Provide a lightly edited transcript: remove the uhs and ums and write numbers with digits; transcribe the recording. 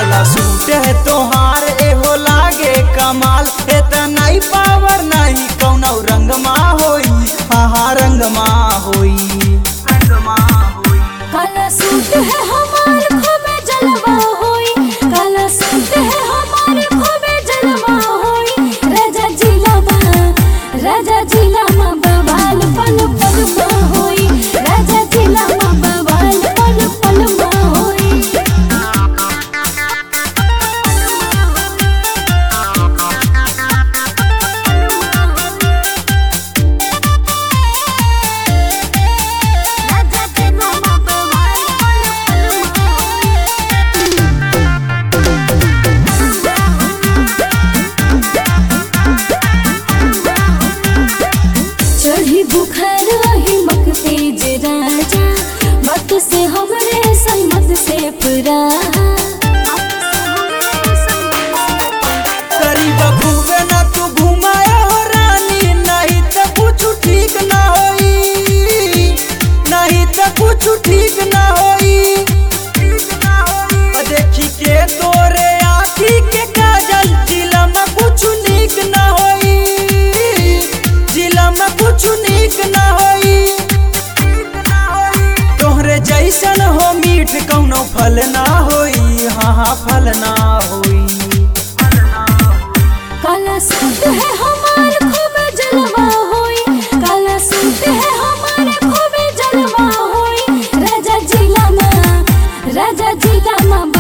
काला सूट है तोहार एहो लागे कमाल इतना ही पावर नहीं कौनो रंग मा होई हाँ रंग मा होई काला सूट है हमार खूबे जलवा होई काला सूट है हमार खूबे जलवा होई राजा जिला मा बवाल पल पल मा होई राजा जिला मा बवाल पल पल मा होई चढ़ी बुखार हिम्मत तेज राजा मत से हमरे संगत से पुरा करीब खूबे ना तू घुमाया हो रानी नहीं तो कुछ ठीक ना होई नहीं तो कुछ ठीक ना होई देखी के तोरे आँखी के काजल जिला में कुछ नीक ना होई जिला में कुछ नीक ना होई तोहरे जैसन हो मीठ कौनो फल ना होई हाँ फल ना होई काला सूट है हमार खूबे जलवा होई काला सूट है हमार खूबे जलवा होई राजा जिला मा